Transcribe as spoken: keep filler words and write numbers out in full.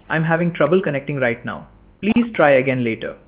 I'm having trouble connecting right now. Please try again later.